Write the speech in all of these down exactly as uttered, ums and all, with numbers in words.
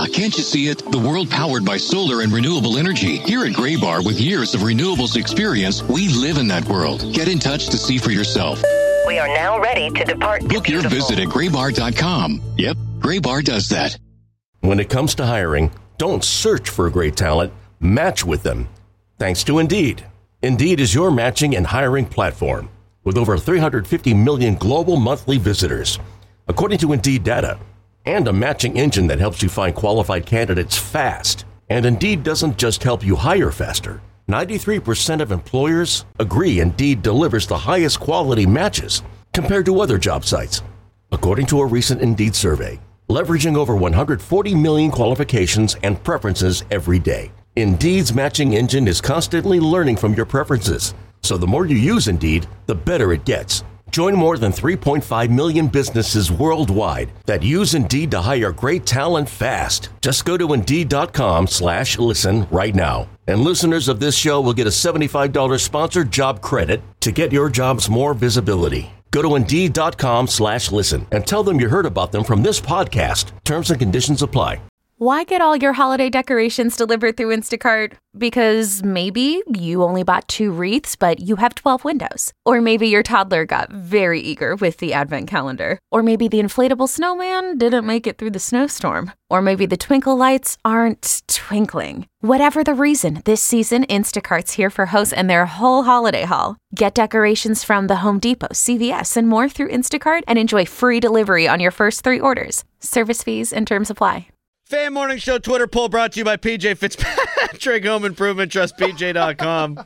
can't you see it? The world powered by solar and renewable energy. Here at Graybar, with years of renewables experience, we live in that world. Get in touch to see for yourself. We are now ready to depart. Book your visit at graybar dot com. Yep, Graybar does that. When it comes to hiring, don't search for great talent, match with them. Thanks to Indeed. Indeed is your matching and hiring platform with over three hundred fifty million global monthly visitors, according to Indeed data, and a matching engine that helps you find qualified candidates fast. And Indeed doesn't just help you hire faster. ninety-three percent of employers agree Indeed delivers the highest quality matches compared to other job sites, according to a recent Indeed survey, leveraging over one hundred forty million qualifications and preferences every day. Indeed's matching engine is constantly learning from your preferences, so the more you use Indeed, the better it gets. Join more than three point five million businesses worldwide that use Indeed to hire great talent fast. Just go to Indeed.com slash listen right now. And listeners of this show will get a seventy-five dollars sponsored job credit to get your jobs more visibility. Go to Indeed.com slash listen and tell them you heard about them from this podcast. Terms and conditions apply. Why get all your holiday decorations delivered through Instacart? Because maybe you only bought two wreaths, but you have twelve windows. Or maybe your toddler got very eager with the advent calendar. Or maybe the inflatable snowman didn't make it through the snowstorm. Or maybe the twinkle lights aren't twinkling. Whatever the reason, this season, Instacart's here for hosts and their whole holiday haul. Get decorations from the Home Depot, C V S, and more through Instacart and enjoy free delivery on your first three orders. Service fees and terms apply. Fan Morning Show Twitter poll brought to you by P J Fitzpatrick Home Improvement, trust P J dot com.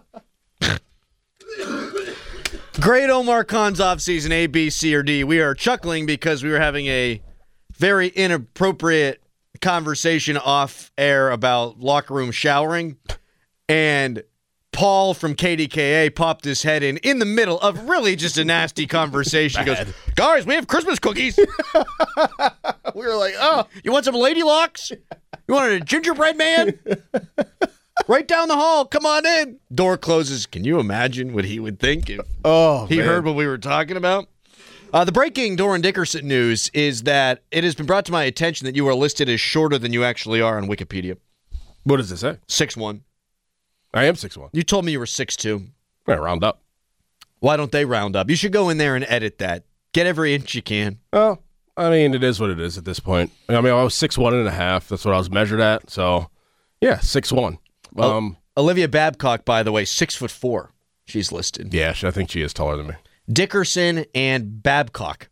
Great Omar Khan's offseason, A, B, C, or D. We are chuckling because we were having a very inappropriate conversation off air about locker room showering, and Paul from K D K A popped his head in in the middle of really just a nasty conversation. He goes, guys, we have Christmas cookies. We were like, oh, you want some lady locks? You want a gingerbread man? Right down the hall. Come on in. Door closes. Can you imagine what he would think if oh, he man. heard what we were talking about? Uh, the breaking Doran Dickerson news is that it has been brought to my attention that you are listed as shorter than you actually are on Wikipedia. What does it say? six one. I am six one. You told me you were six two. Yeah, round up. Why don't they round up? You should go in there and edit that. Get every inch you can. Well, I mean, it is what it is at this point. I mean, I was six one and a half. That's what I was measured at. So, yeah, six one. Um, Olivia Babcock, by the way, six foot four. She's listed. Yeah, I think she is taller than me. Dickerson and Babcock.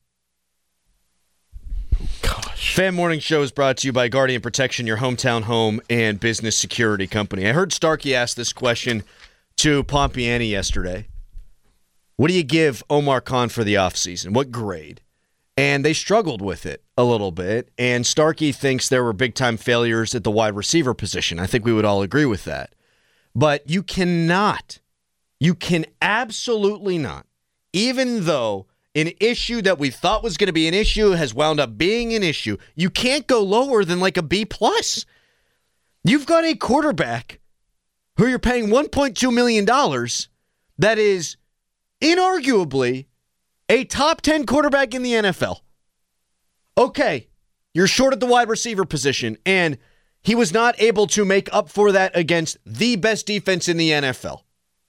Gosh. Fan Morning Show is brought to you by Guardian Protection, your hometown home and business security company. I heard Starkey ask this question to Pompiani yesterday. What do you give Omar Khan for the offseason? What grade? And they struggled with it a little bit, and Starkey thinks there were big-time failures at the wide receiver position. I think we would all agree with that. But you cannot, you can absolutely not, even though an issue that we thought was going to be an issue has wound up being an issue, you can't go lower than like a B plus. You've got a quarterback who you're paying one point two million dollars that is inarguably a top ten quarterback in the N F L. Okay, you're short at the wide receiver position, and he was not able to make up for that against the best defense in the N F L.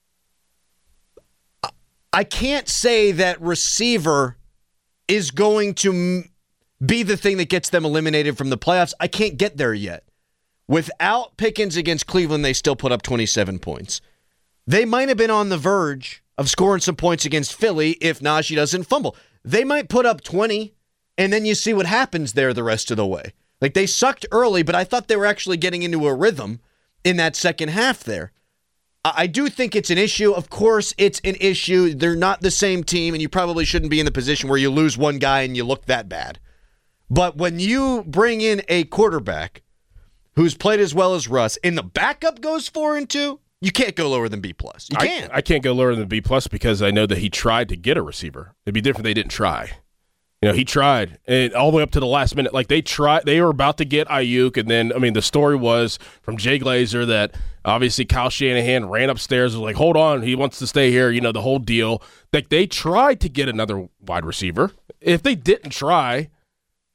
I can't say that receiver is going to m- be the thing that gets them eliminated from the playoffs. I can't get there yet. Without Pickens against Cleveland, they still put up twenty-seven points. They might have been on the verge of scoring some points against Philly if Najee doesn't fumble. They might put up twenty, and then you see what happens there the rest of the way. Like, they sucked early, but I thought they were actually getting into a rhythm in that second half there. I do think it's an issue. Of course, it's an issue. They're not the same team, and you probably shouldn't be in the position where you lose one guy and you look that bad. But when you bring in a quarterback who's played as well as Russ, and the backup goes four and two, you can't go lower than B plus. You can't. I, I can't go lower than B plus because I know that he tried to get a receiver. It'd be different if they didn't try. You know, he tried, and all the way up to the last minute. Like, they tried, they were about to get Ayuk, and then, I mean, the story was from Jay Glazer that obviously Kyle Shanahan ran upstairs and was like, hold on, he wants to stay here, you know, the whole deal. Like, they tried to get another wide receiver. If they didn't try,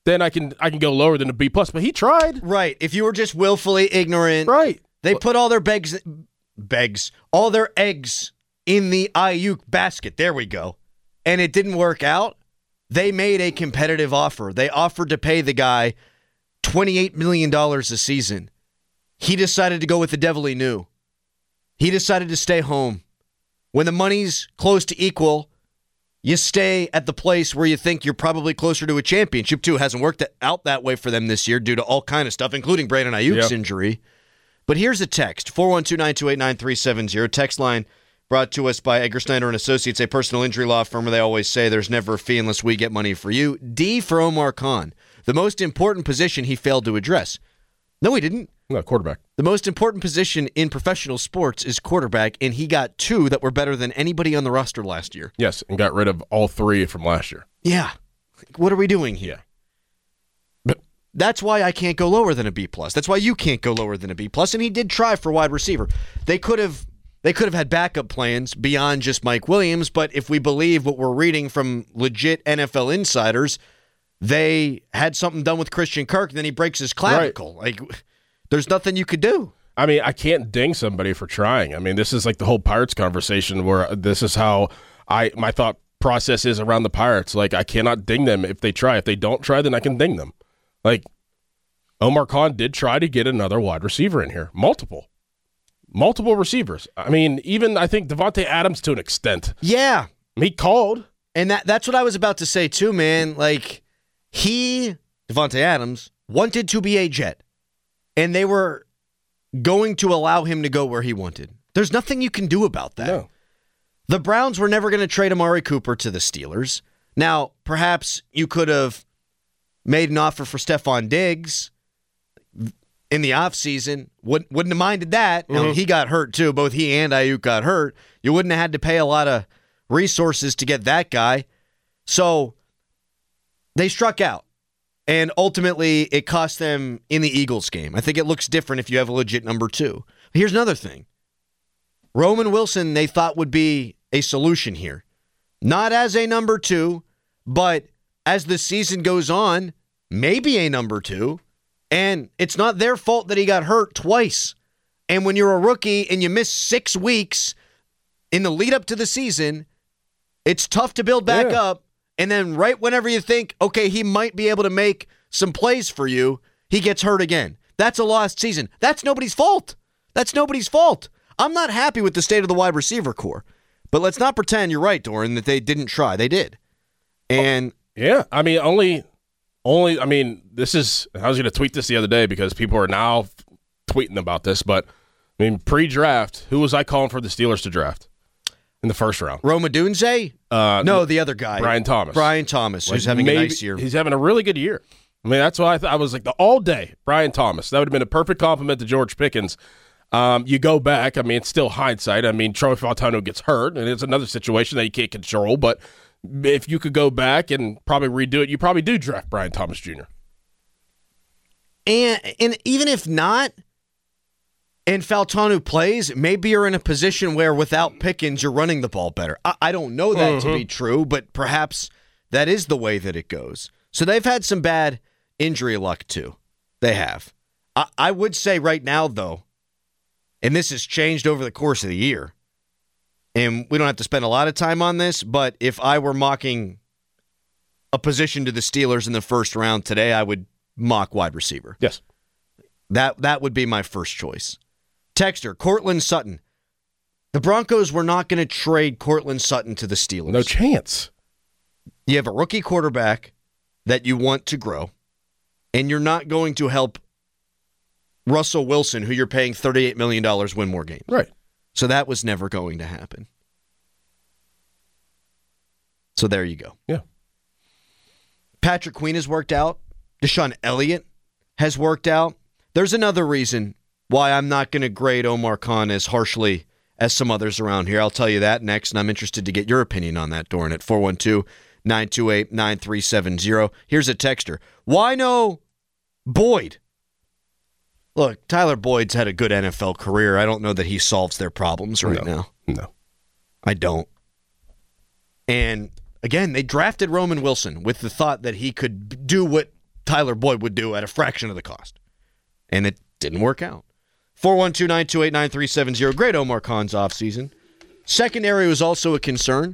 then I can I can go lower than a B plus. But he tried. Right. If you were just willfully ignorant, Right. they put all their begs, begs, all their eggs in the Ayuk basket. There we go. And it didn't work out. They made a competitive offer. They offered to pay the guy twenty-eight million dollars a season. He decided to go with the devil he knew. He decided to stay home. When the money's close to equal, you stay at the place where you think you're probably closer to a championship, too. It hasn't worked out that way for them this year due to all kind of stuff, including Brandon Ayuk's Yep. injury. But here's a text, four one two, nine two eight, nine three seven zero. Text line brought to us by Edgar Snyder and Associates, a personal injury law firm where they always say there's never a fee unless we get money for you. D for Omar Khan, the most important position he failed to address. No, he didn't. No, quarterback. The most important position in professional sports is quarterback, and he got two that were better than anybody on the roster last year. Yes, and got rid of all three from last year. Yeah. What are we doing here? But That's why I can't go lower than a B plus. That's why you can't go lower than a B plus. And he did try for wide receiver. They could have they could have had backup plans beyond just Mike Williams, but if we believe what we're reading from legit N F L insiders, they had something done with Christian Kirk, and then he breaks his clavicle. Like, there's nothing you could do. I mean, I can't ding somebody for trying. I mean, this is like the whole Pirates conversation where this is how I my thought process is around the Pirates. Like, I cannot ding them if they try. If they don't try, then I can ding them. Like, Omar Khan did try to get another wide receiver in here. Multiple. Multiple receivers. I mean, even I think Devontae Adams to an extent. Yeah. He called. And that that's what I was about to say too, man. Like, he, Devontae Adams, wanted to be a Jet. And they were going to allow him to go where he wanted. There's nothing you can do about that. No. The Browns were never going to trade Amari Cooper to the Steelers. Now, perhaps you could have made an offer for Stephon Diggs in the offseason. Wouldn't, wouldn't have minded that. Mm-hmm. You know, he got hurt too. Both he and Ayuk got hurt. You wouldn't have had to pay a lot of resources to get that guy. So they struck out. And ultimately, it cost them in the Eagles game. I think it looks different if you have a legit number two. Here's another thing. Roman Wilson, they thought would be a solution here. Not as a number two, but as the season goes on, maybe a number two. And it's not their fault that he got hurt twice. And when you're a rookie and you miss six weeks in the lead up to the season, it's tough to build back yeah. up. And then right whenever you think, okay, he might be able to make some plays for you, he gets hurt again. That's a lost season. That's nobody's fault. That's nobody's fault. I'm not happy with the state of the wide receiver core. But let's not pretend, you're right, Doran, that they didn't try. They did. And yeah, I mean, only, only, I mean, this is, I was going to tweet this the other day because people are now tweeting about this, but I mean, pre-draft, who was I calling for the Steelers to draft in the first round? Rome Odunze? Uh, no, the other guy. Brian Thomas. Brian Thomas, like who's having maybe, a nice year. He's having a really good year. I mean, that's why I, th- I was like, the all day, Brian Thomas. That would have been a perfect compliment to George Pickens. Um, you go back, I mean, it's still hindsight. I mean, Troy Fautano gets hurt, and it's another situation that you can't control. But if you could go back and probably redo it, you probably do draft Brian Thomas Junior And, and even if not, and Fautanu plays, maybe you're in a position where without Pickens, you're running the ball better. I, I don't know that mm-hmm. to be true, but perhaps that is the way that it goes. So they've had some bad injury luck, too. They have. I, I would say right now, though, and this has changed over the course of the year, and we don't have to spend a lot of time on this, but if I were mocking a position to the Steelers in the first round today, I would mock wide receiver. Yes. That that would be my first choice. Texter, Cortland Sutton. The Broncos were not going to trade Cortland Sutton to the Steelers. No chance. You have a rookie quarterback that you want to grow, and you're not going to help Russell Wilson, who you're paying thirty-eight million dollars, win more games. Right. So that was never going to happen. So there you go. Yeah. Patrick Queen has worked out. Deshaun Elliott has worked out. There's another reason why I'm not going to grade Omar Khan as harshly as some others around here. I'll tell you that next, and I'm interested to get your opinion on that, Doran, at four one two, nine two eight, nine three seven zero. Here's a texter. Why no Boyd? Look, Tyler Boyd's had a good N F L career. I don't know that he solves their problems right no, now. No. I don't. And, again, they drafted Roman Wilson with the thought that he could do what Tyler Boyd would do at a fraction of the cost. And it didn't work out. four one two, nine two eight, nine three seven zero. Great Omar Khan's offseason. Secondary was also a concern,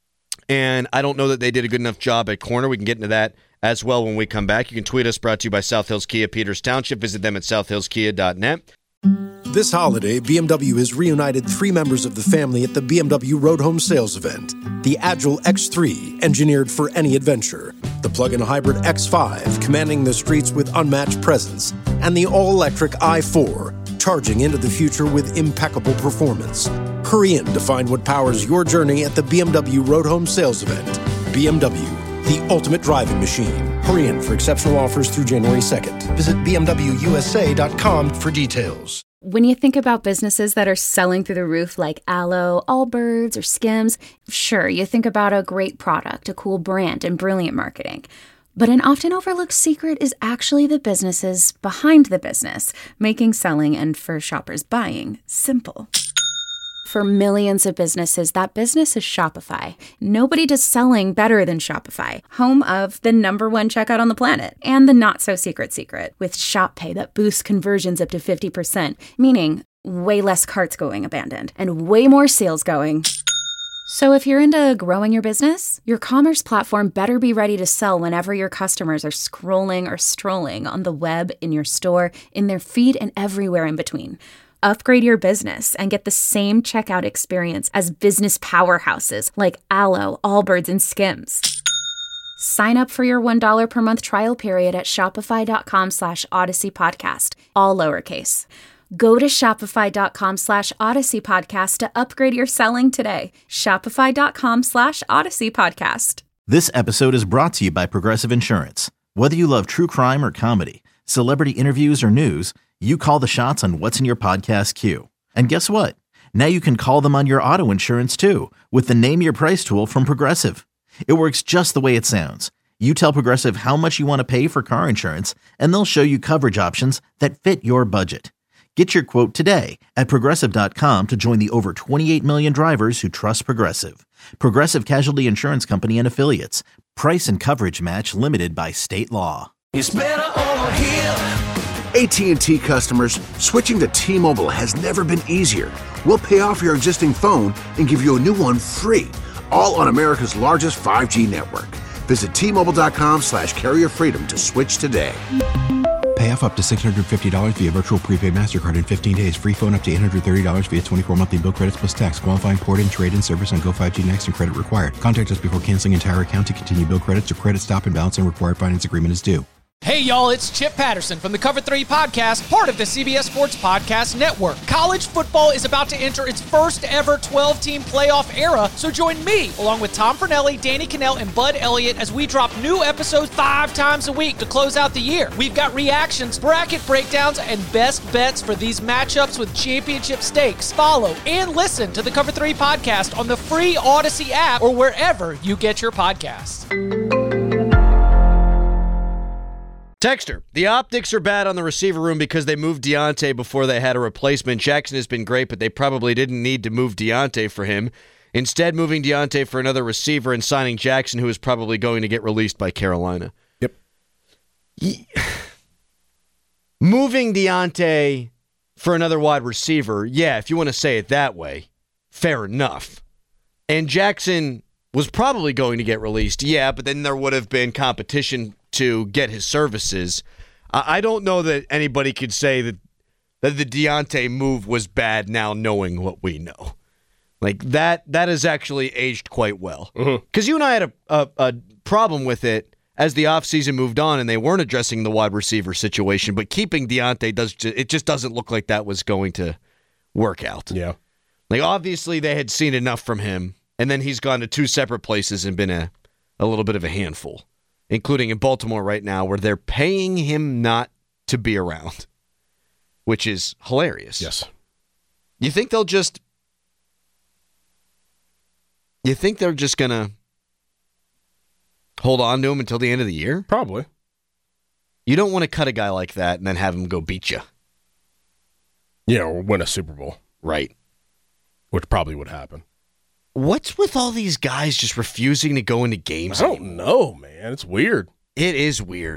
and I don't know that they did a good enough job at corner. We can get into that as well when we come back. You can tweet us, brought to you by South Hills Kia, Peters Township. Visit them at south hills kia dot net. This holiday, B M W has reunited three members of the family at the B M W Road Home Sales Event. The Agile X three, engineered for any adventure. The plug-in hybrid X five, commanding the streets with unmatched presence. And the all-electric i four, charging into the future with impeccable performance. Hurry in to find what powers your journey at the B M W Road Home Sales Event. B M W, the ultimate driving machine. Hurry in for exceptional offers through January second. Visit b m w u s a dot com for details. When you think about businesses that are selling through the roof like Aloe, Allbirds, or Skims, sure, you think about a great product, a cool brand, and brilliant marketing. But an often overlooked secret is actually the businesses behind the business, making selling and for shoppers buying simple. For millions of businesses, that business is Shopify. Nobody does selling better than Shopify, home of the number one checkout on the planet and the not-so-secret secret with Shop Pay that boosts conversions up to fifty percent, meaning way less carts going abandoned and way more sales going. So if you're into growing your business, your commerce platform better be ready to sell whenever your customers are scrolling or strolling on the web, in your store, in their feed, and everywhere in between. Upgrade your business and get the same checkout experience as business powerhouses like Aloe, Allbirds, and Skims. Sign up for your one dollar per month trial period at shopify.com slash Odyssey Podcast, all lowercase. Go to shopify.com slash Odyssey Podcast to upgrade your selling today. Shopify.com slash Odyssey Podcast. This episode is brought to you by Progressive Insurance. Whether you love true crime or comedy, celebrity interviews or news, you call the shots on what's in your podcast queue. And guess what? Now you can call them on your auto insurance too with the Name Your Price tool from Progressive. It works just the way it sounds. You tell Progressive how much you want to pay for car insurance, and they'll show you coverage options that fit your budget. Get your quote today at progressive dot com to join the over twenty-eight million drivers who trust Progressive. Progressive Casualty Insurance Company and Affiliates. Price and coverage match limited by state law. It's better over here. A T and T customers, switching to T-Mobile has never been easier. We'll pay off your existing phone and give you a new one free, all on America's largest five G network. Visit T Mobile dot com slash carrier freedom to switch today. Pay off up to six hundred fifty dollars via virtual prepaid MasterCard in fifteen days. Free phone up to eight hundred thirty dollars via twenty-four monthly bill credits plus tax. Qualifying port-in, trade-in service on Go five G Next and credit required. Contact us before canceling entire account to continue bill credits or credit stop and balance and required finance agreement is due. Hey, y'all, it's Chip Patterson from the Cover three Podcast, part of the C B S Sports Podcast Network. College football is about to enter its first ever twelve-team playoff era, so join me, along with Tom Fornelli, Danny Cannell, and Bud Elliott, as we drop new episodes five times a week to close out the year. We've got reactions, bracket breakdowns, and best bets for these matchups with championship stakes. Follow and listen to the Cover three Podcast on the free Odyssey app or wherever you get your podcasts. Texter, the optics are bad on the receiver room because they moved Deontay before they had a replacement. Jackson has been great, but they probably didn't need to move Deontay for him. Instead, moving Deontay for another receiver and signing Jackson, who is probably going to get released by Carolina. Yep. He, moving Deontay for another wide receiver, yeah, if you want to say it that way, fair enough. And Jackson was probably going to get released, yeah, but then there would have been competition to get his services. I don't know that anybody could say that that the Deontay move was bad now knowing what we know. Like, that that has actually aged quite well. Because mm-hmm. you and I had a, a, a problem with it as the offseason moved on and they weren't addressing the wide receiver situation, but keeping Deontay, does it just doesn't look like that was going to work out. Yeah. Like, obviously they had seen enough from him, and then he's gone to two separate places and been a, a little bit of a handful, including in Baltimore right now, where they're paying him not to be around, which is hilarious. Yes. You think they'll just... You think they're just going to hold on to him until the end of the year? Probably. You don't want to cut a guy like that and then have him go beat you. Yeah, or win a Super Bowl. Right. Which probably would happen. What's with all these guys just refusing to go into games I don't anymore? know, man. It's weird. It is weird.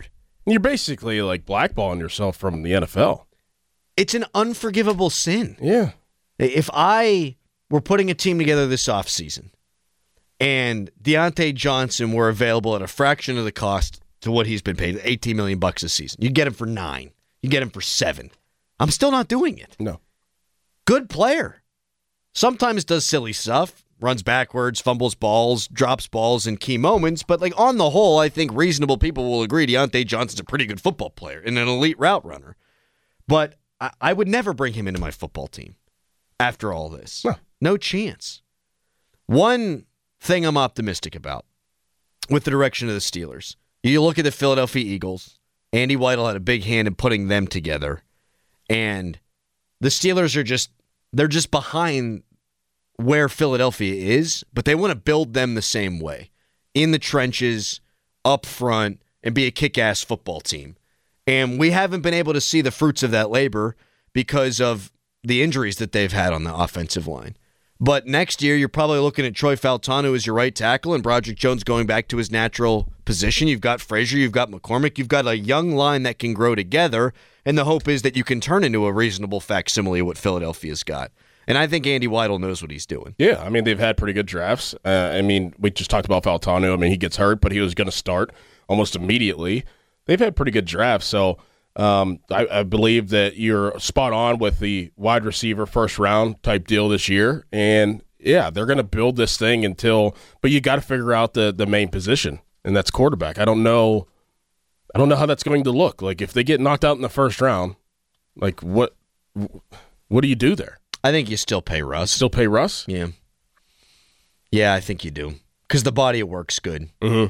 You're basically like blackballing yourself from the N F L. It's an unforgivable sin. Yeah. If I were putting a team together this offseason and Deontay Johnson were available at a fraction of the cost to what he's been paid, eighteen million bucks a season, you get him for nine. You get him for seven. I'm still not doing it. No. Good player. Sometimes does silly stuff, runs backwards, fumbles balls, drops balls in key moments, but like on the whole, I think reasonable people will agree Deontay Johnson's a pretty good football player and an elite route runner. But I, I would never bring him into my football team after all this. No. No chance. One thing I'm optimistic about with the direction of the Steelers. You look at the Philadelphia Eagles. Andy Weidl had a big hand in putting them together. And the Steelers are just, they're just behind where Philadelphia is, but they want to build them the same way. In the trenches, up front, and be a kick-ass football team. And we haven't been able to see the fruits of that labor because of the injuries that they've had on the offensive line. But next year, you're probably looking at Troy Faltano as your right tackle and Broderick Jones going back to his natural position. You've got Frazier, you've got McCormick, you've got a young line that can grow together, and the hope is that you can turn into a reasonable facsimile of what Philadelphia's got. And I think Andy Weidl knows what he's doing. Yeah, I mean, they've had pretty good drafts. Uh, I mean, we just talked about Faltano. I mean, he gets hurt, but he was going to start almost immediately. They've had pretty good drafts, so um, I, I believe that you're spot on with the wide receiver first round type deal this year. And, yeah, they're going to build this thing until – but you got to figure out the, the main position, and that's quarterback. I don't know I don't know how that's going to look. Like, if they get knocked out in the first round, like, what what do you do there? I think you still pay Russ. Still pay Russ? Yeah. Yeah, I think you do. Because the body of work's good. Mm-hmm.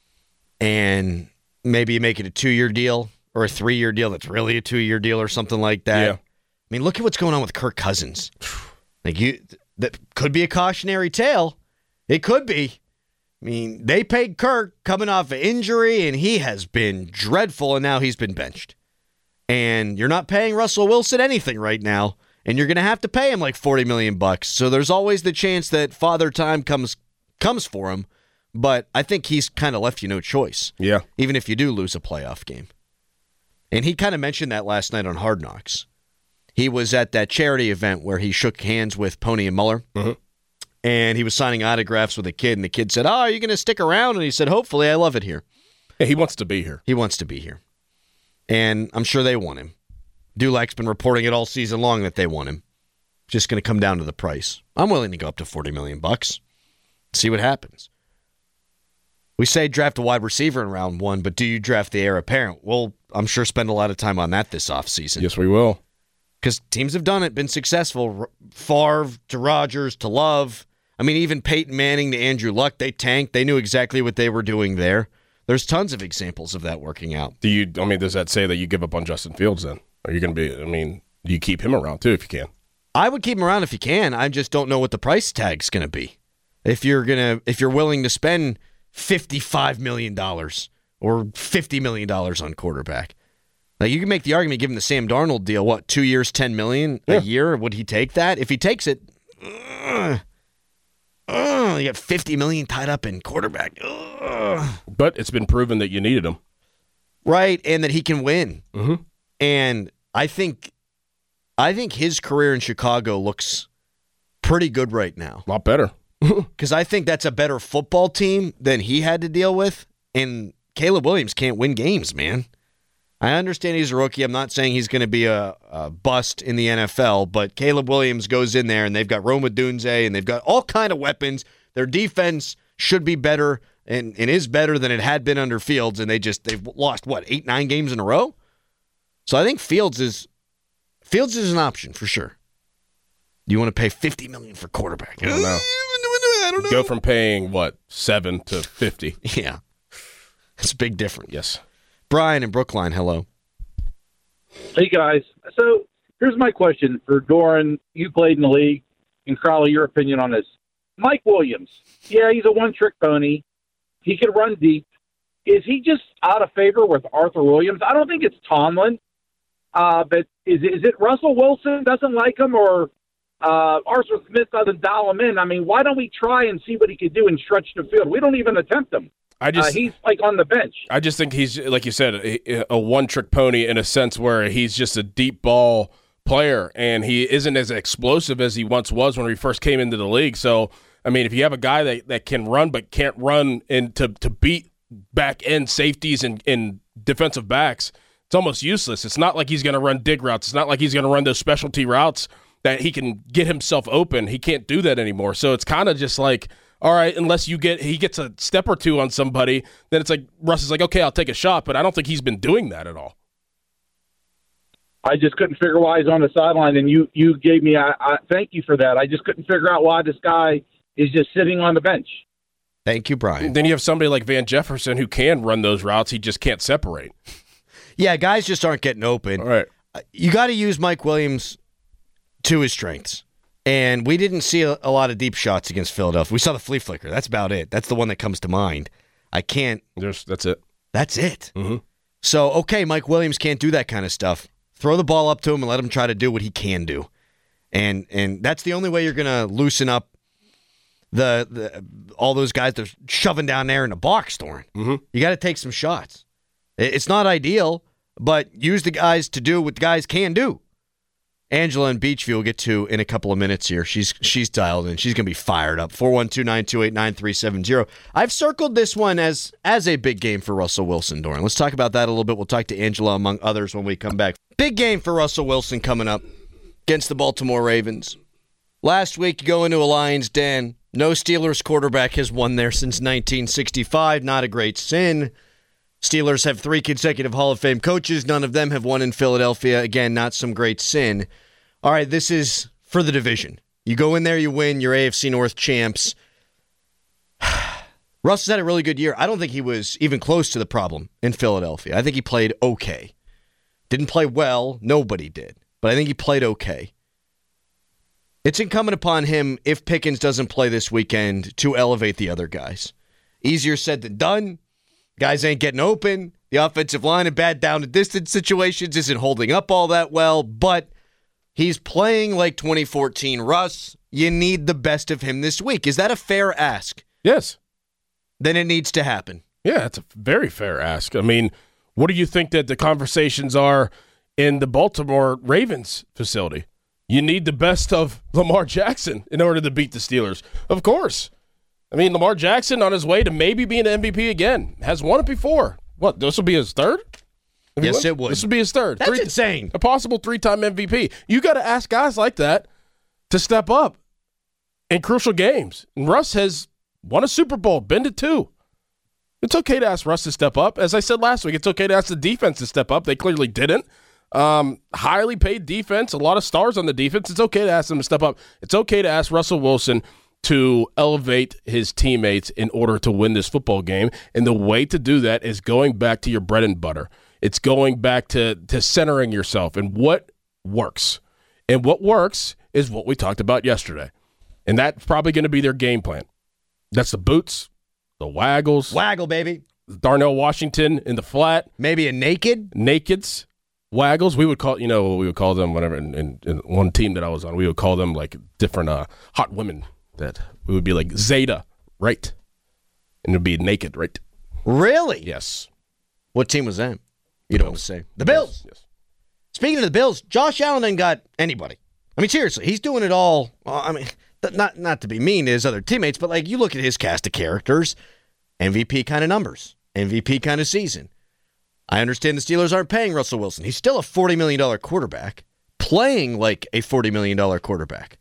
And maybe you make it a two-year deal or a three-year deal that's really a two-year deal or something like that. Yeah. I mean, look at what's going on with Kirk Cousins. Like you, that could be a cautionary tale. It could be. I mean, they paid Kirk coming off an injury, and he has been dreadful, and now he's been benched. And you're not paying Russell Wilson anything right now. And you're going to have to pay him like forty million bucks. So there's always the chance that Father Time comes comes for him. But I think he's kind of left you no choice. Yeah. Even if you do lose a playoff game. And he kind of mentioned that last night on Hard Knocks. He was at that charity event where he shook hands with Pony and Muller. Mm-hmm. And he was signing autographs with a kid. And the kid said, oh, are you going to stick around? And he said, hopefully, I love it here. Yeah, he wants to be here. He wants to be here. And I'm sure they want him. Dulac's been reporting it all season long that they want him. Just going to come down to the price. I'm willing to go up to forty million bucks. See what happens. We say draft a wide receiver in round one, but do you draft the heir apparent? We'll, I'm sure, spend a lot of time on that this offseason. Yes, we will. Because teams have done it, been successful. Favre to Rodgers to Love. I mean, even Peyton Manning to Andrew Luck, they tanked. They knew exactly what they were doing there. There's tons of examples of that working out. Do you? I mean, does that say that you give up on Justin Fields then? Are you going to be, I mean, do you keep him around too if you can? I would keep him around if you can. I just don't know what the price tag's going to be. If you're going to, if you're willing to spend fifty-five million dollars or fifty million dollars on quarterback. Like you can make the argument, given the Sam Darnold deal, what, two years, ten million dollars a yeah. year? Would he take that? If he takes it, uh, uh, you got fifty million dollars tied up in quarterback. Uh. But it's been proven that you needed him. Right, and that he can win. Mm-hmm. And I think I think his career in Chicago looks pretty good right now. A lot better. Because I think that's a better football team than he had to deal with. And Caleb Williams can't win games, man. I understand he's a rookie. I'm not saying he's going to be a, a bust in the N F L, but Caleb Williams goes in there, and they've got Rome Odunze, and they've got all kind of weapons. Their defense should be better and, and is better than it had been under Fields, and they just they've lost, what, eight, nine games in a row? So I think Fields is Fields is an option for sure. Do you want to pay fifty million dollars for quarterback? I don't know. I don't know. Go from paying, what, seven to fifty. Yeah. It's a big difference. Yes. Brian in Brookline, hello. Hey, guys. So here's my question for Doran. You played in the league. And Crowley, your opinion on this. Mike Williams. Yeah, he's a one-trick pony. He can run deep. Is he just out of favor with Arthur Williams? I don't think it's Tomlin. Uh, but is it, is it Russell Wilson doesn't like him, or uh, Arthur Smith doesn't dial him in? I mean, why don't we try and see what he could do and stretch the field? We don't even attempt him. I just uh, he's like on the bench. I just think he's, like you said, a, a one-trick pony in a sense where he's just a deep ball player, and he isn't as explosive as he once was when he first came into the league. So, I mean, if you have a guy that, that can run but can't run and to, to beat back-end safeties and, and defensive backs, it's almost useless. It's not like he's going to run dig routes. It's not like he's going to run those specialty routes that he can get himself open. He can't do that anymore. So it's kind of just like, all right, unless you get he gets a step or two on somebody, then it's like Russ is like, okay, I'll take a shot, but I don't think he's been doing that at all. I just couldn't figure why he's on the sideline, and you you gave me I, I thank you for that. I just couldn't figure out why this guy is just sitting on the bench. Thank you, Brian. Then you have somebody like Van Jefferson who can run those routes. He just can't separate. Yeah, guys just aren't getting open. All right. You got to use Mike Williams to his strengths. And we didn't see a, a lot of deep shots against Philadelphia. We saw the flea flicker. That's about it. That's the one that comes to mind. I can't. There's, that's it. That's it. Mm-hmm. So, okay, Mike Williams can't do that kind of stuff. Throw the ball up to him and let him try to do what he can do. And and that's the only way you're going to loosen up the, the all those guys that are shoving down there in the box, Thorne. Mm-hmm. You got to take some shots. It's not ideal, but use the guys to do what the guys can do. Angela in Beachview we'll get to in a couple of minutes here. She's she's dialed in. She's going to be fired up. four one two, nine two eight, nine three seven zero. I've circled this one as as a big game for Russell Wilson, Doran. Let's talk about that a little bit. We'll talk to Angela, among others, when we come back. Big game for Russell Wilson coming up against the Baltimore Ravens. Last week, you go into a Lions den. No Steelers quarterback has won there since nineteen sixty-five. Not a great sin. Steelers have three consecutive Hall of Fame coaches. None of them have won in Philadelphia. Again, not some great sin. All right, this is for the division. You go in there, you win, you're A F C North champs. Russ has had a really good year. I don't think he was even close to the problem in Philadelphia. I think he played okay. Didn't play well. Nobody did. But I think he played okay. It's incumbent upon him, if Pickens doesn't play this weekend, to elevate the other guys. Easier said than done. Guys ain't getting open. The offensive line in bad down and distance situations isn't holding up all that well, but he's playing like twenty fourteen Russ. You need the best of him this week. Is that a fair ask? Yes. Then it needs to happen. Yeah, it's a very fair ask. I mean, what do you think that the conversations are in the Baltimore Ravens facility? You need the best of Lamar Jackson in order to beat the Steelers. Of course. I mean, Lamar Jackson on his way to maybe being an M V P again. Has won it before. What, this will be his third? If yes, it would. This would be his third. That's Three, insane. A possible three-time M V P. You got to ask guys like that to step up in crucial games. And Russ has won a Super Bowl, been to two. It's okay to ask Russ to step up. As I said last week, it's okay to ask the defense to step up. They clearly didn't. Um, highly paid defense, a lot of stars on the defense. It's okay to ask them to step up. It's okay to ask Russell Wilson to elevate his teammates in order to win this football game. And the way to do that is going back to your bread and butter. It's going back to, to centering yourself and what works. And what works is what we talked about yesterday. And that's probably going to be their game plan. That's the boots, the waggles. Waggle, baby. Darnell Washington in the flat. Maybe a naked. Nakeds. Waggles, we would call, you know, we would call them whatever. In, in, in one team that I was on, we would call them like different uh, hot women. That we would be like Zeta, right? And it would be naked, right? Really? Yes. What team was that? You don't want to say. The Bills. Yes. yes. Speaking of the Bills, Josh Allen ain't got anybody. I mean, seriously, he's doing it all. Well, I mean, th- not not to be mean to his other teammates, but like you look at his cast of characters, M V P kind of numbers, M V P kind of season. I understand the Steelers aren't paying Russell Wilson. He's still a forty million dollars quarterback, playing like a forty million dollars quarterback.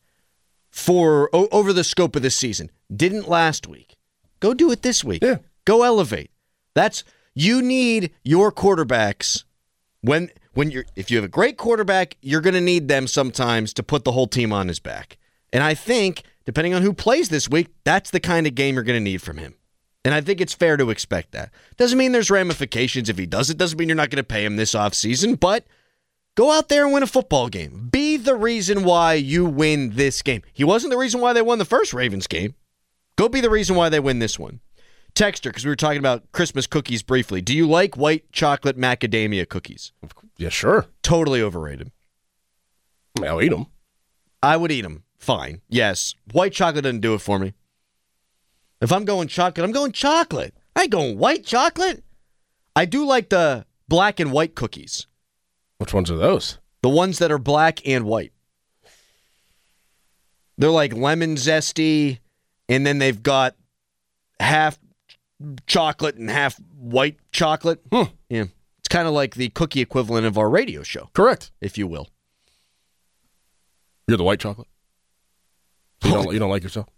For o- over the scope of this season. Didn't last week. Go do it this week. Yeah. Go elevate. That's you need your quarterbacks when when you're if you have a great quarterback, you're going to need them sometimes to put the whole team on his back. And I think depending on who plays this week, that's the kind of game you're going to need from him. And I think it's fair to expect that. Doesn't mean there's ramifications if he does it. Doesn't mean you're not going to pay him this offseason, but go out there and win a football game. Be the reason why you win this game. He wasn't the reason why they won the first Ravens game. Go be the reason why they win this one. Texter, because we were talking about Christmas cookies briefly. Do you like white chocolate macadamia cookies? Yeah, sure. Totally overrated. I'll eat them. I would eat them. Fine. Yes. White chocolate doesn't do it for me. If I'm going chocolate, I'm going chocolate. I ain't going white chocolate. I do like the black and white cookies. Which ones are those? The ones that are black and white. They're like lemon zesty, and then they've got half chocolate and half white chocolate. Hmm. Yeah. It's kind of like the cookie equivalent of our radio show. Correct. If you will. You're the white chocolate? You don't, you don't like yourself?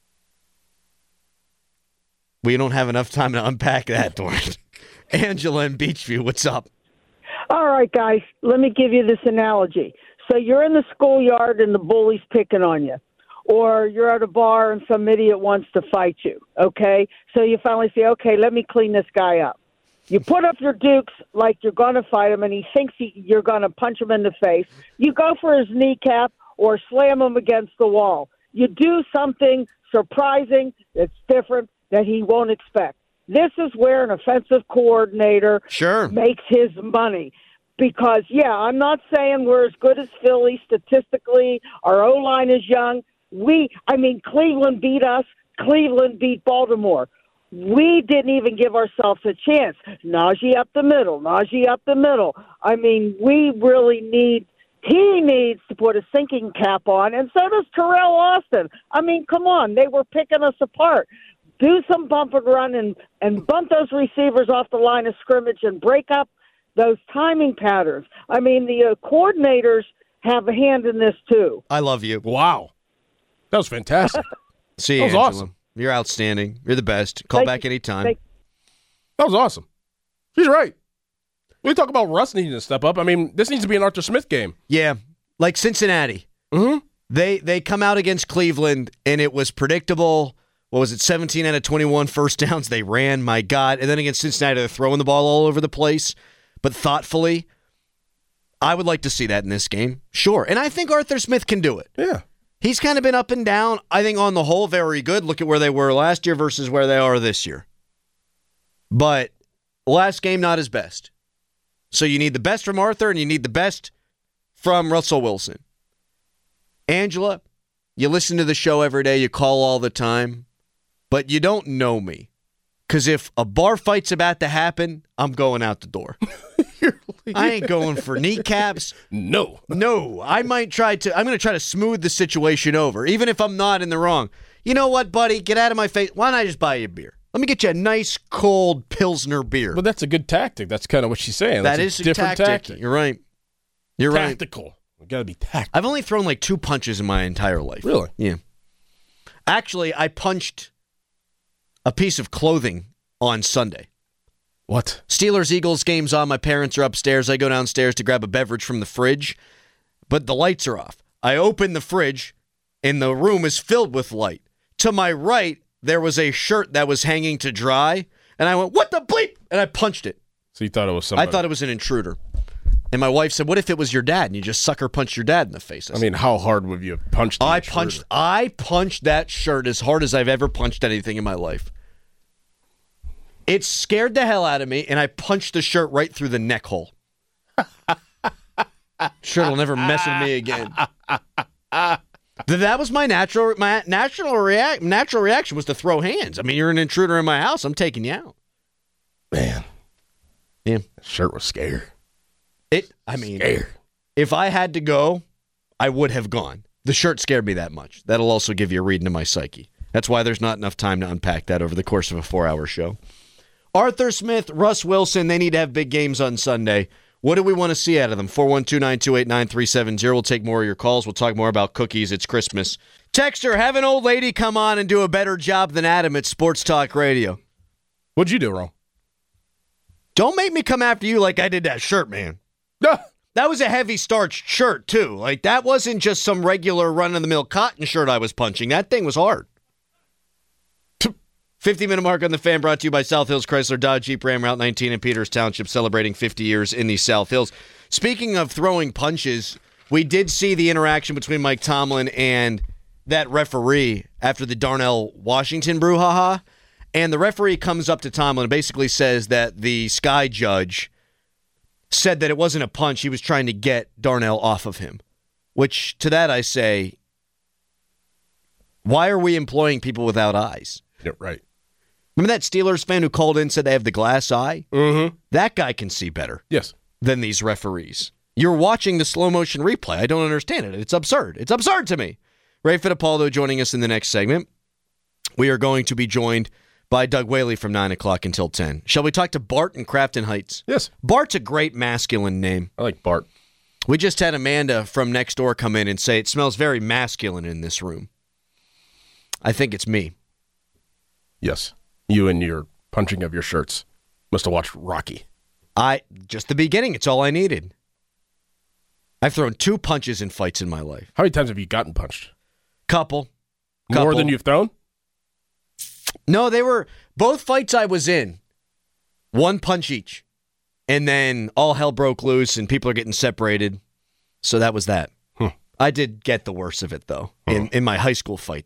We don't have enough time to unpack that, Doran. Angela in Beachview, what's up? All right, guys, let me give you this analogy. So you're in the schoolyard and the bully's picking on you. Or you're at a bar and some idiot wants to fight you, okay? So you finally say, okay, let me clean this guy up. You put up your dukes like you're going to fight him, and he thinks he, you're going to punch him in the face. You go for his kneecap or slam him against the wall. You do something surprising that's different that he won't expect. This is where an offensive coordinator sure. makes his money. Because, yeah, I'm not saying we're as good as Philly statistically. Our O-line is young. We, I mean, Cleveland beat us. Cleveland beat Baltimore. We didn't even give ourselves a chance. Najee up the middle. Najee up the middle. I mean, we really need, he needs to put a sinking cap on, and so does Terrell Austin. I mean, come on. They were picking us apart. Do some bump and run and, and bump those receivers off the line of scrimmage and break up those timing patterns. I mean, the uh, coordinators have a hand in this, too. I love you. Wow. That was fantastic. See you, that was Angela. awesome. You're outstanding. You're the best. Call Thank back you. anytime. Thank- That was awesome. She's right. We talk about Russ needing to step up. I mean, this needs to be an Arthur Smith game. Yeah, like Cincinnati. Mm-hmm. They they come out against Cleveland, and it was predictable. What was it, seventeen out of twenty-one first downs they ran? My God. And then against Cincinnati, they're throwing the ball all over the place, but thoughtfully. I would like to see that in this game. Sure. And I think Arthur Smith can do it. Yeah. He's kind of been up and down. I think on the whole, very good. Look at where they were last year versus where they are this year. But last game, not his best. So you need the best from Arthur, and you need the best from Russell Wilson. Angela, you listen to the show every day. You call all the time. But you don't know me. Because if a bar fight's about to happen, I'm going out the door. I ain't going for kneecaps. No. No. I might try to, I'm going to try to smooth the situation over, even if I'm not in the wrong. You know what, buddy? Get out of my face. Why don't I just buy you a beer? Let me get you a nice, cold Pilsner beer. But that's a good tactic. That's kind of what she's saying. That That's is a different tactic. tactic. You're right. You're right. Tactical. We got to be tactical. I've only thrown like two punches in my entire life. Really? Yeah. Actually, I punched a piece of clothing on Sunday. What? Steelers-Eagles game's on. My parents are upstairs. I go downstairs to grab a beverage from the fridge, but the lights are off. I open the fridge, and the room is filled with light. To my right, there was a shirt that was hanging to dry, and I went, what the bleep? And I punched it. So you thought it was somebody? I thought it was an intruder. And my wife said, what if it was your dad, and you just sucker punched your dad in the face? I, I mean, how hard would you have punched the I intruder? punched, I punched that shirt as hard as I've ever punched anything in my life. It scared the hell out of me, and I punched the shirt right through the neck hole. Shirt will never mess with me again. That was my natural my natural react natural reaction was to throw hands. I mean, you're an intruder in my house. I'm taking you out. Man. Yeah. That shirt was scared. It. I mean, scared. If I had to go, I would have gone. The shirt scared me that much. That'll also give you a read into my psyche. That's why there's not enough time to unpack that over the course of a four-hour show. Arthur Smith, Russ Wilson, they need to have big games on Sunday. What do we want to see out of them? four one two, nine two eight, nine three seven zero. We'll take more of your calls. We'll talk more about cookies. It's Christmas. Texter, have an old lady come on and do a better job than Adam at Sports Talk Radio. What'd you do wrong? Don't make me come after you like I did that shirt, man. That was a heavy starched shirt, too. Like, that wasn't just some regular run-of-the-mill cotton shirt I was punching. That thing was hard. fifty-minute mark on the Fan, brought to you by South Hills Chrysler Dodge Jeep Ram Route nineteen in Peters Township, celebrating fifty years in the South Hills. Speaking of throwing punches, we did see the interaction between Mike Tomlin and that referee after the Darnell Washington brouhaha. And the referee comes up to Tomlin and basically says that the Sky judge said that it wasn't a punch. He was trying to get Darnell off of him. Which, to that I say, why are we employing people without eyes? Yeah, right. Remember that Steelers fan who called in and said they have the glass eye? Mm-hmm. That guy can see better. Yes. Than these referees. You're watching the slow motion replay. I don't understand it. It's absurd. It's absurd to me. Ray Fittipaldo joining us in the next segment. We are going to be joined by Doug Whaley from nine o'clock until ten. Shall we talk to Bart in Crafton Heights? Yes. Bart's a great masculine name. I like Bart. We just had Amanda from next door come in and say it smells very masculine in this room. I think it's me. Yes. You and your punching of your shirts. Must have watched Rocky. I just the beginning. It's all I needed. I've thrown two punches in fights in my life. How many times have you gotten punched? Couple. More Couple. than you've thrown? No, they were both fights I was in. One punch each. And then all hell broke loose and people are getting separated. So that was that. Hmm. I did get the worst of it, though. Hmm. In in my high school fight,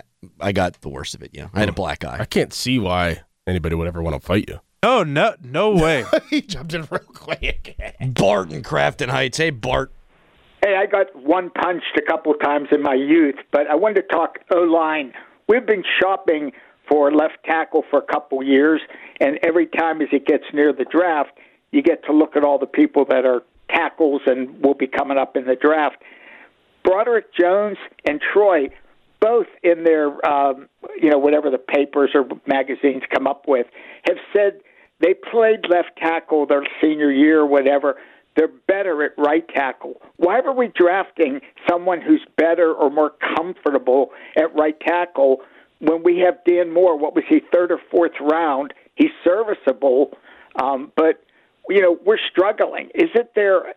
I got the worst of it, yeah. I had a black eye. I can't see why anybody would ever want to fight you. Oh, no, no way. He jumped in real quick. Bart in Crafton Heights. Hey, Bart. Hey, I got one punched a couple of times in my youth, but I wanted to talk O-line. We've been shopping for left tackle for a couple years, and every time as it gets near the draft, you get to look at all the people that are tackles and will be coming up in the draft. Broderick Jones and Troy, both in their, um, you know, whatever the papers or magazines come up with, have said they played left tackle their senior year or whatever. They're better at right tackle. Why are we drafting someone who's better or more comfortable at right tackle when we have Dan Moore? What was he, third or fourth round? He's serviceable, um, but, you know, we're struggling. Isn't there a,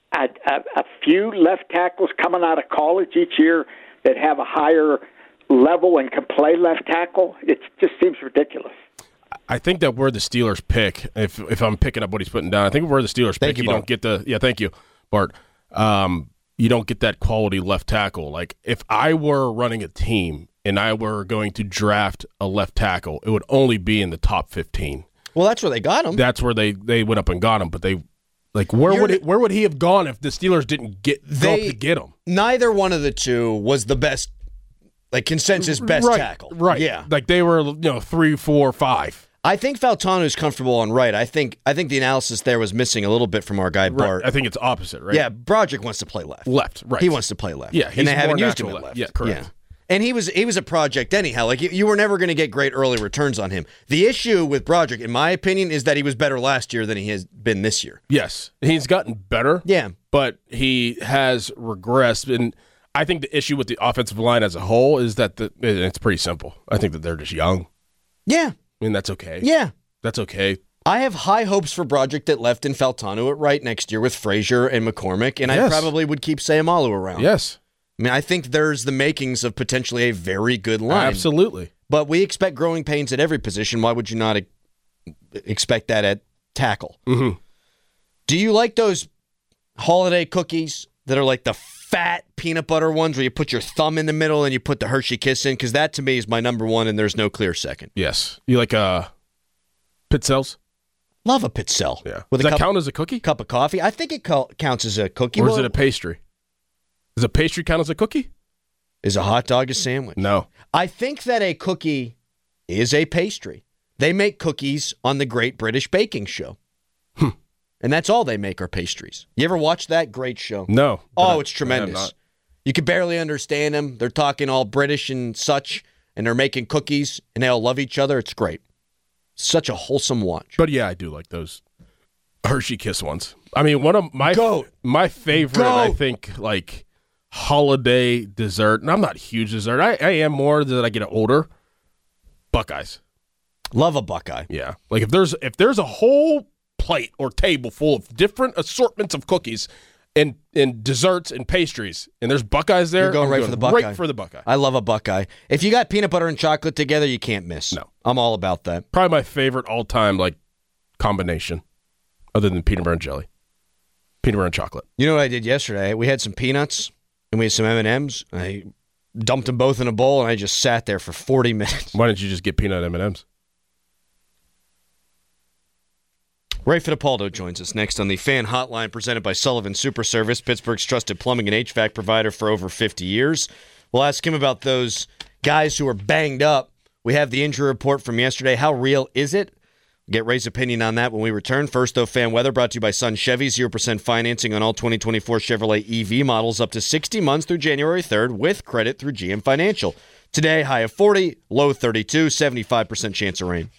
a, a few left tackles coming out of college each year that have a higher level and can play left tackle? It just seems ridiculous. I think that we're the Steelers pick, if if I'm picking up what he's putting down, I think we're the Steelers Thank pick. you, You, don't get the – yeah, thank you, Bart. Um, you don't get that quality left tackle. Like, if I were running a team and I were going to draft a left tackle, it would only be in the top fifteen. Well, that's where they got him. That's where they, they went up and got him. But they – like, where You're would the, it, where would he have gone if the Steelers didn't get go they, up to get him? Neither one of the two was the best, like, consensus best right, tackle. Right. Yeah. Like, they were, you know, three, four, five. I think Faltano is comfortable on right. I think I think the analysis there was missing a little bit from our guy Bart. Right. I think it's opposite, right? Yeah, Broderick wants to play left. Left, right. He wants to play left. Yeah, and they haven't used him at at left. Yeah, correct. Yeah. And he was he was a project anyhow. Like you, you were never going to get great early returns on him. The issue with Broderick, in my opinion, is that he was better last year than he has been this year. Yes, he's gotten better. Yeah, but he has regressed. And I think the issue with the offensive line as a whole is that the it's pretty simple. I think that they're just young. Yeah, I mean that's okay. Yeah. That's okay. I have high hopes for Broderick at left and Faltano at right next year with Frazier and McCormick, and yes. I probably would keep Sayamalu around. Yes. I mean, I think there's the makings of potentially a very good line. Absolutely. But we expect growing pains at every position. Why would you not expect that at tackle? Mm-hmm. Do you like those holiday cookies that are like the fat peanut butter ones where you put your thumb in the middle and you put the Hershey Kiss in? Because that to me is my number one, and there's no clear second. Yes. You like uh, Pizzelles? Love a Pizzelle. Yeah. With Does a that cup, count as a cookie? Cup of coffee. I think it co- counts as a cookie. Or is well, it a pastry? Does a pastry count as a cookie? Is a hot dog a sandwich? No. I think that a cookie is a pastry. They make cookies on the Great British Baking Show. Hmm. And that's all they make are pastries. You ever watch that great show? No. Oh, I, it's tremendous. You can barely understand them. They're talking all British and such, and they're making cookies, and they all love each other. It's great. Such a wholesome watch. But yeah, I do like those Hershey Kiss ones. I mean, one of my Goat. my favorite, Goat. I think, like holiday dessert, and I'm not a huge dessert. I, I am more as I get older. Buckeyes. Love a Buckeye. Yeah. Like if there's if there's a whole plate or table full of different assortments of cookies and and desserts and pastries, and there's Buckeyes there, You're going I'm right for the Buckeye. Right for the Buckeye. I love a Buckeye. If you got peanut butter and chocolate together, you can't miss. No. I'm all about that. Probably my favorite all-time like combination, other than peanut butter and jelly. Peanut butter and chocolate. You know what I did yesterday? We had some peanuts and we had some M and M's. I dumped them both in a bowl, and I just sat there for forty minutes. Why didn't you just get peanut M and M's? Ray Fittipaldo joins us next on the Fan Hotline presented by Sullivan Super Service, Pittsburgh's trusted plumbing and H V A C provider for over fifty years. We'll ask him about those guys who are banged up We have the injury report from yesterday. How real is it? Get Ray's opinion on that when we return. First, though, fan weather brought to you by Sun Chevy. zero percent financing on all twenty twenty-four Chevrolet E V models up to sixty months through January third with credit through G M Financial. Today, high of forty, low thirty-two, seventy-five percent chance of rain.